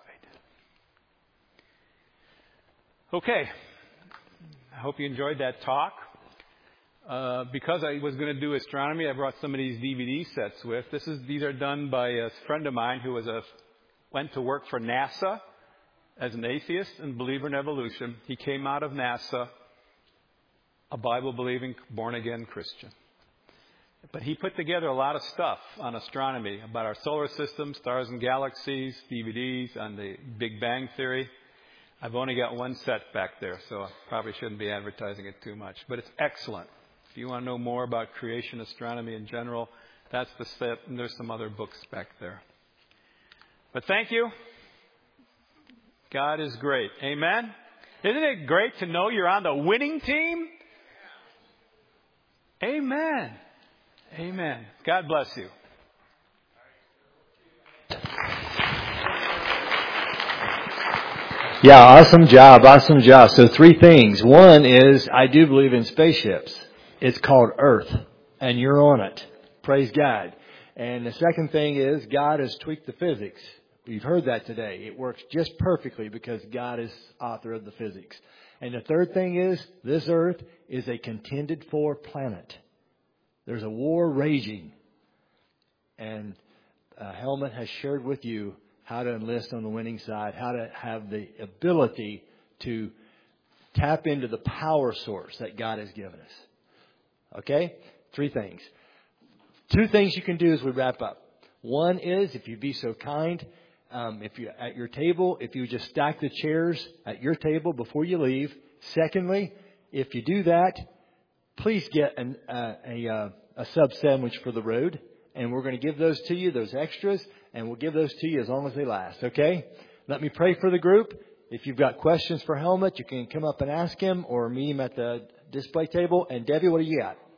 Okay. I hope you enjoyed that talk. Uh, because I was going to do astronomy, I brought some of these D V D sets with. This is these are done by a friend of mine who was a went to work for NASA as an atheist and believer in evolution. He came out of NASA a Bible-believing, born-again Christian. But he put together a lot of stuff on astronomy about our solar system, stars and galaxies, D V Ds on the Big Bang Theory. I've only got one set back there, so I probably shouldn't be advertising it too much. But it's excellent. If you want to know more about creation astronomy in general, that's the set, and there's some other books back there. But thank you. God is great. Amen? Isn't it great to know you're on the winning team? Amen. Amen. God bless you. Yeah, awesome job, awesome job. So three things. One is, I do believe in spaceships. It's called Earth, and you're on it. Praise God. And the second thing is, God has tweaked the physics. We've heard that today. It works just perfectly because God is author of the physics. And the third thing is, this Earth is a contended for planet. There's a war raging. And uh, Helmut has shared with you how to enlist on the winning side, how to have the ability to tap into the power source that God has given us. Okay? Three things. Two things you can do as we wrap up. One is, if you'd be so kind, um, if you at your table, if you just stack the chairs at your table before you leave. Secondly, if you do that, please get an, uh, a, uh, a sub sandwich for the road. And we're going to give those to you, those extras, and we'll give those to you as long as they last, okay? Let me pray for the group. If you've got questions for Helmut, you can come up and ask him or meet him at the display table. And Debbie, what do you got?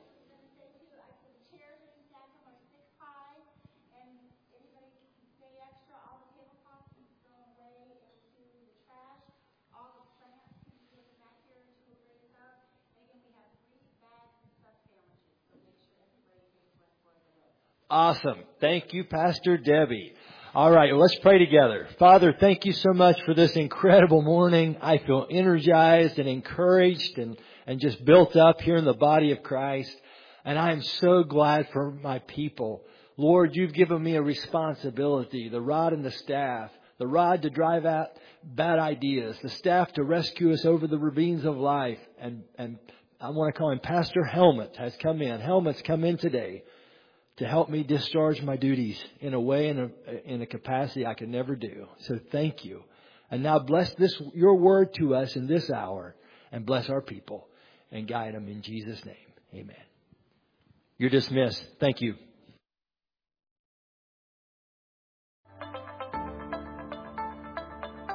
Awesome. Thank you, Pastor Debbie. All right, well, let's pray together. Father, thank you so much for this incredible morning. I feel energized and encouraged and, and just built up here in the body of Christ. And I am so glad for my people. Lord, you've given me a responsibility, the rod and the staff, the rod to drive out bad ideas, the staff to rescue us over the ravines of life. And, and I want to call him Pastor Helmet has come in. Helmet's come in today to help me discharge my duties in a way, in a, in a capacity I could never do. So thank you. And now bless this, your word to us in this hour, and bless our people and guide them in Jesus' name. Amen. You're dismissed. Thank you.